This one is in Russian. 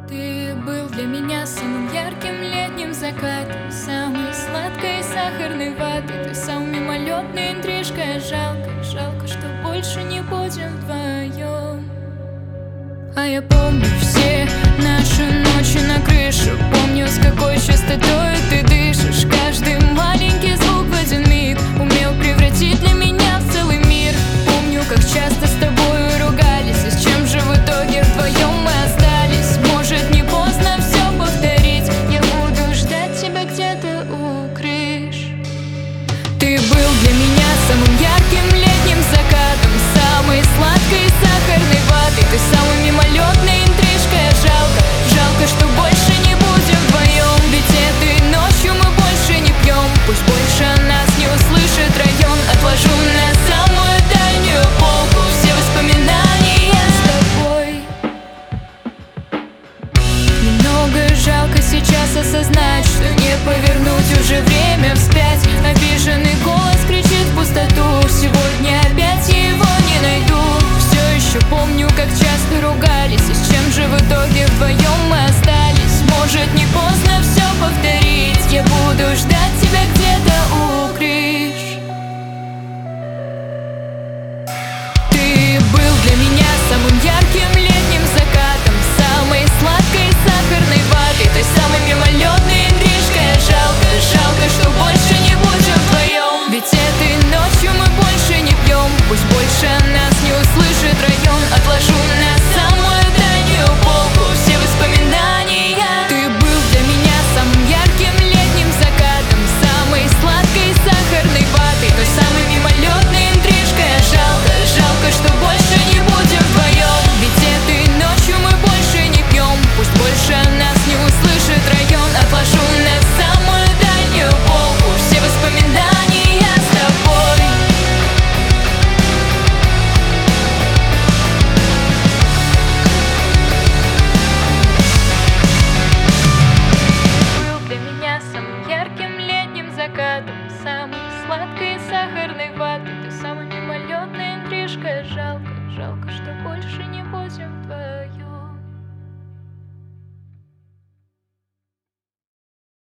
Ты был для меня самым ярким летним закатом, самой сладкой сахарной ватой, той самой мимолетной интрижкой. Жалко, жалко, что больше не будем вдвоем. А я помню все наши ночи на крыше, помню, с какой частотой ты дышишь. Каждый маленький звук в один миг умел превратить для меня в целый мир. Помню, как часто с